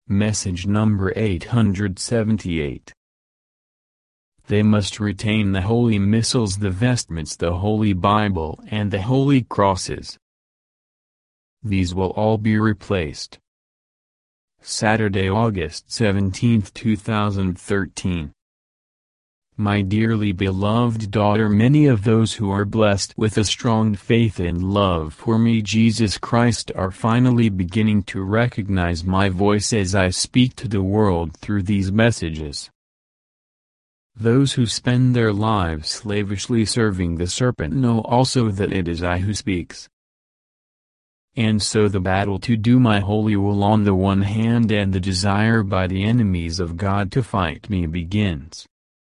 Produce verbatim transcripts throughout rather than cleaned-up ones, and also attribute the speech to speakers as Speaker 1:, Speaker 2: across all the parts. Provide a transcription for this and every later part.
Speaker 1: Message number eight hundred seventy-eight. They must retain the holy missals, the vestments, the Holy Bible, and the holy crosses. These will all be replaced. Saturday, August seventeenth, two thousand thirteen. My dearly beloved daughter, many of those who are blessed with a strong faith and love for me, Jesus Christ, are finally beginning to recognize my voice as I speak to the world through these messages. Those who spend their lives slavishly serving the serpent know also that it is I who speaks. And so the battle to do my holy will on the one hand, and the desire by the enemies of God to fight me begins.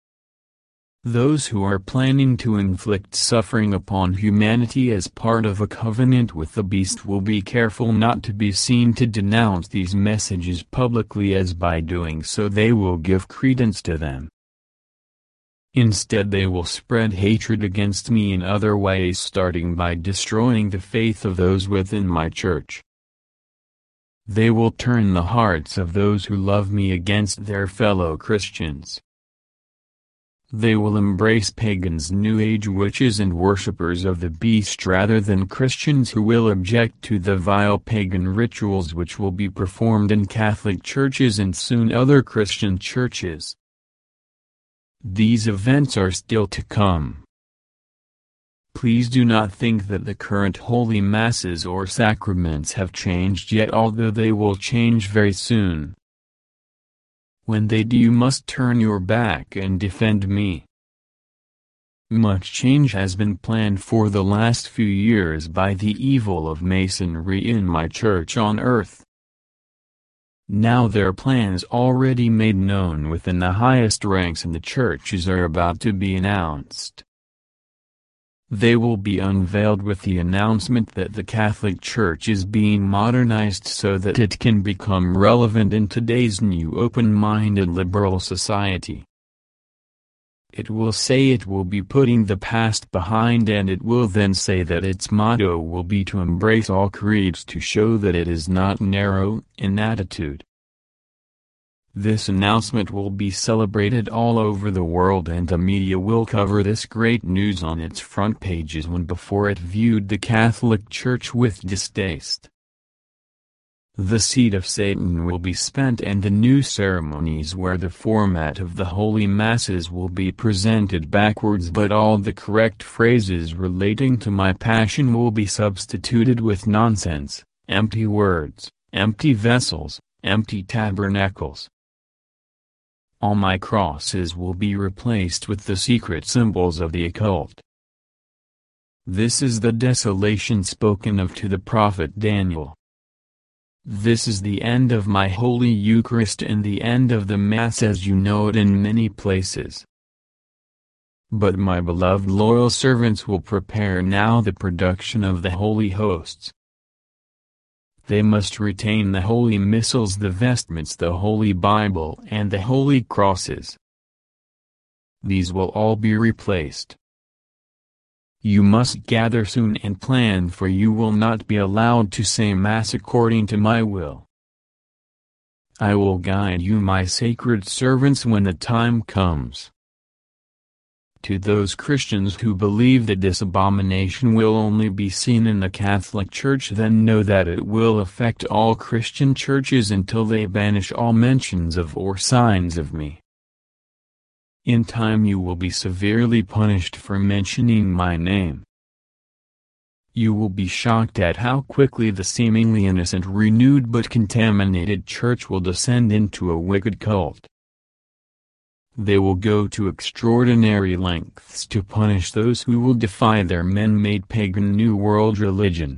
Speaker 1: Those who are planning to inflict suffering upon humanity as part of a covenant with the beast will be careful not to be seen to denounce these messages publicly, as by doing so they will give credence to them. Instead, they will spread hatred against me in other ways, starting by destroying the faith of those within my church. They will turn the hearts of those who love me against their fellow Christians. They will embrace pagans, New Age witches and worshippers of the beast rather than Christians who will object to the vile pagan rituals which will be performed in Catholic churches and soon other Christian churches. These events are still to come. Please do not think that the current holy masses or sacraments have changed yet, although they will change very soon. When they do, you must turn your back and defend me. Much change has been planned for the last few years by the evil of Masonry in my church on earth. Now their plans, already made known within the highest ranks in the churches, are about to be announced. They will be unveiled with the announcement that the Catholic Church is being modernized so that it can become relevant in today's new open-minded liberal society. It will say it will be putting the past behind, and it will then say that its motto will be to embrace all creeds, to show that it is not narrow in attitude. This announcement will be celebrated all over the world, and the media will cover this great news on its front pages when before it viewed the Catholic Church with distaste. The seed of Satan will be spent, and the new ceremonies where the format of the holy masses will be presented backwards, but all the correct phrases relating to my passion will be substituted with nonsense, empty words, empty vessels, empty tabernacles. All my crosses will be replaced with the secret symbols of the occult. This is the desolation spoken of to the prophet Daniel. This is the end of my Holy Eucharist and the end of the Mass as you know it in many places. But my beloved loyal servants will prepare now the production of the holy hosts. They must retain the holy missals, the vestments, the Holy Bible, and the holy crosses. These will all be replaced. You must gather soon and plan, for you will not be allowed to say Mass according to my will. I will guide you, my sacred servants, when the time comes. To those Christians who believe that this abomination will only be seen in the Catholic Church, then know that it will affect all Christian churches until they banish all mentions of or signs of me. In time you will be severely punished for mentioning my name. You will be shocked at how quickly the seemingly innocent, renewed but contaminated church will descend into a wicked cult. They will go to extraordinary lengths to punish those who will defy their man-made pagan New World religion.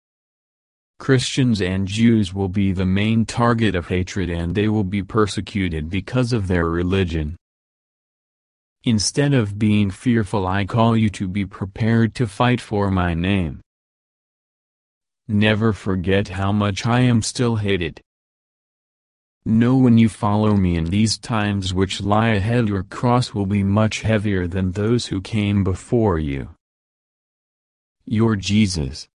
Speaker 1: Christians and Jews will be the main target of hatred, and they will be persecuted because of their religion. Instead of being fearful, I call you to be prepared to fight for my name. Never forget how much I am still hated. Know when you follow me in these times which lie ahead, your cross will be much heavier than those who came before you. Your Jesus.